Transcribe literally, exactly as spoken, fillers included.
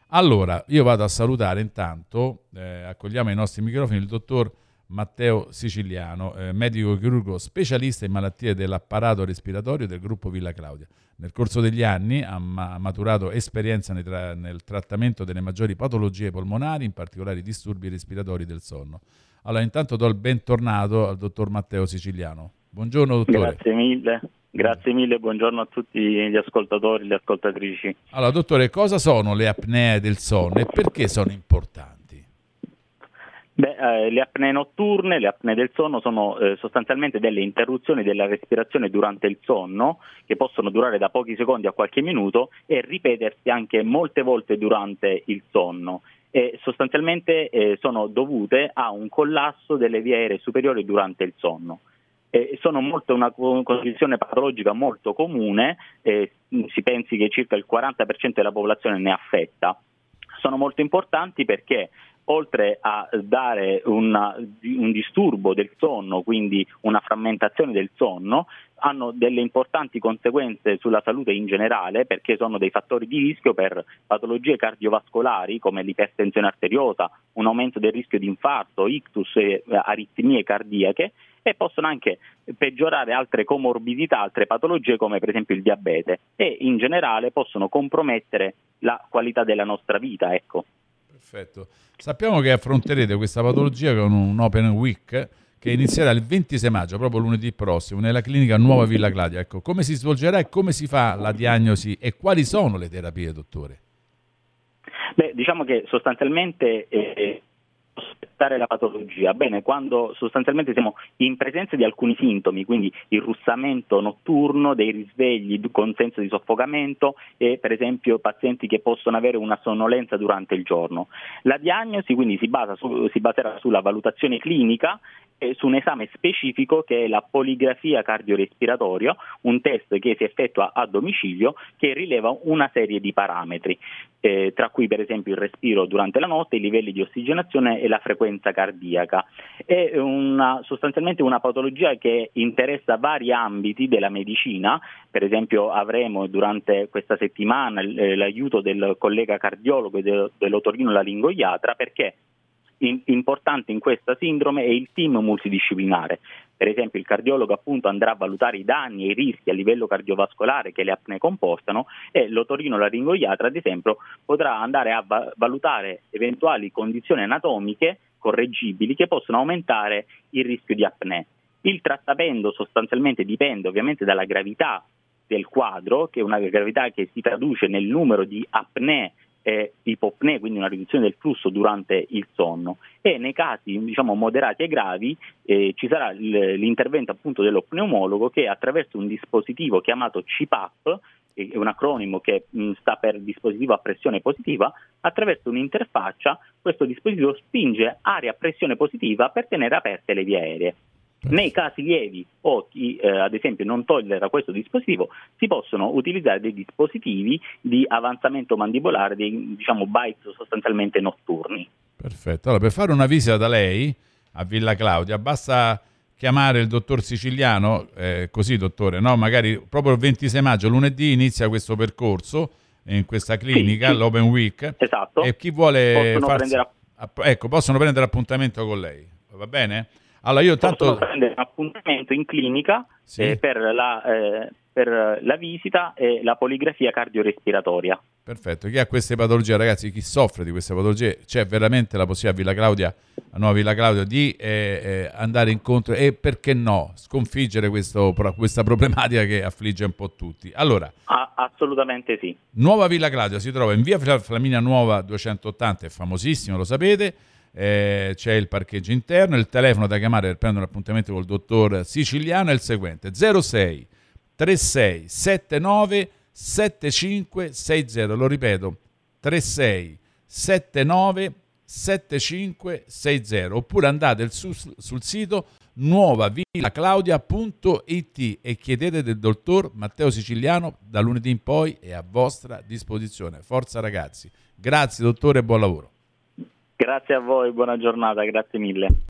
Allora, io vado a salutare intanto, eh, accogliamo ai nostri microfoni il dottor Matteo Siciliano, eh, medico chirurgo specialista in malattie dell'apparato respiratorio del gruppo Villa Claudia. Nel corso degli anni ha ma- maturato esperienza nei tra- nel trattamento delle maggiori patologie polmonari, in particolare i disturbi respiratori del sonno. Allora, intanto do il bentornato al dottor Matteo Siciliano. Buongiorno, dottore. Grazie mille, grazie mille, buongiorno a tutti gli ascoltatori e le ascoltatrici. Allora, dottore, cosa sono le apnee del sonno e perché sono importanti? Beh, eh, le apnee notturne, le apnee del sonno sono eh, sostanzialmente delle interruzioni della respirazione durante il sonno che possono durare da pochi secondi a qualche minuto e ripetersi anche molte volte durante il sonno. E sostanzialmente eh, sono dovute a un collasso delle vie aeree superiori durante il sonno. Eh, sono molto una condizione patologica molto comune, eh, si pensi che circa il quaranta per cento della popolazione ne è affetta. Sono molto importanti perché oltre a dare una, un disturbo del sonno, quindi una frammentazione del sonno, hanno delle importanti conseguenze sulla salute in generale perché sono dei fattori di rischio per patologie cardiovascolari come l'ipertensione arteriosa, un aumento del rischio di infarto, ictus e aritmie cardiache, e possono anche peggiorare altre comorbidità, altre patologie come per esempio il diabete, e in generale possono compromettere la qualità della nostra vita, ecco. Perfetto. Sappiamo che affronterete questa patologia con un Open Week che inizierà il ventisei maggio, proprio lunedì prossimo, nella clinica Nuova Villa Claudia. Ecco, come si svolgerà e come si fa la diagnosi e quali sono le terapie, dottore? Beh, diciamo che sostanzialmente eh, sospettare la patologia, bene, quando sostanzialmente siamo in presenza di alcuni sintomi, quindi il russamento notturno, dei risvegli con senso di soffocamento e per esempio pazienti che possono avere una sonnolenza durante il giorno. La diagnosi quindi si basa su, si baserà sulla valutazione clinica e su un esame specifico che è la poligrafia cardiorespiratoria, un test che si effettua a domicilio che rileva una serie di parametri, eh, tra cui per esempio il respiro durante la notte, i livelli di ossigenazione e la frequenza cardiaca. È una, sostanzialmente una patologia che interessa vari ambiti della medicina. Per esempio avremo durante questa settimana l'aiuto del collega cardiologo e dell'otorinolaringoiatra, perché importante in questa sindrome è il team multidisciplinare. Per esempio il cardiologo appunto andrà a valutare i danni e i rischi a livello cardiovascolare che le apnee comportano e l'otorinolaringoiatra ad esempio potrà andare a va- valutare eventuali condizioni anatomiche correggibili che possono aumentare il rischio di apnee. Il trattamento sostanzialmente dipende ovviamente dalla gravità del quadro, che è una gravità che si traduce nel numero di apnee e ipopnee, quindi una riduzione del flusso durante il sonno, e nei casi diciamo moderati e gravi eh, ci sarà l- l'intervento appunto dello pneumologo che attraverso un dispositivo chiamato C PAP, è un acronimo che mh, sta per dispositivo a pressione positiva, attraverso un'interfaccia questo dispositivo spinge aria a pressione positiva per tenere aperte le vie aeree. Nei casi lievi o chi eh, ad esempio non tollera questo dispositivo si possono utilizzare dei dispositivi di avanzamento mandibolare, dei diciamo bites sostanzialmente notturni. Perfetto. Allora, per fare una visita da lei a Villa Claudia basta chiamare il dottor Siciliano, eh, così dottore, no? Magari proprio il ventisei maggio, lunedì, inizia questo percorso in questa clinica, Sì, sì. l'Open Week. Esatto. E chi vuole Possono farsi... prendere app- ecco, possono prendere appuntamento con lei, va bene? Allora io tanto... possono prendere un appuntamento in clinica Sì. eh, per, la, eh, per la visita e la poligrafia cardiorespiratoria. Perfetto, chi ha queste patologie, ragazzi, chi soffre di queste patologie, c'è veramente la possibilità a Villa Claudia, a Nuova Villa Claudia, di eh, eh, andare incontro e perché no, sconfiggere questo, questa problematica che affligge un po' tutti. Allora, Ah, assolutamente sì. Nuova Villa Claudia si trova in via Flaminia Nuova duecentottanta, è famosissimo, lo sapete. Eh, c'è il parcheggio interno, il telefono da chiamare per prendere un appuntamento col dottor Siciliano è il seguente: zero sei trentasei settantanove settantacinque sessanta, lo ripeto, trentasei settantanove settantacinque sessanta, oppure andate sul, sul sito nuovavillaclaudia punto it e chiedete del dottor Matteo Siciliano. Da lunedì in poi è a vostra disposizione. Forza ragazzi, grazie dottore e buon lavoro. Grazie a voi, buona giornata, grazie mille.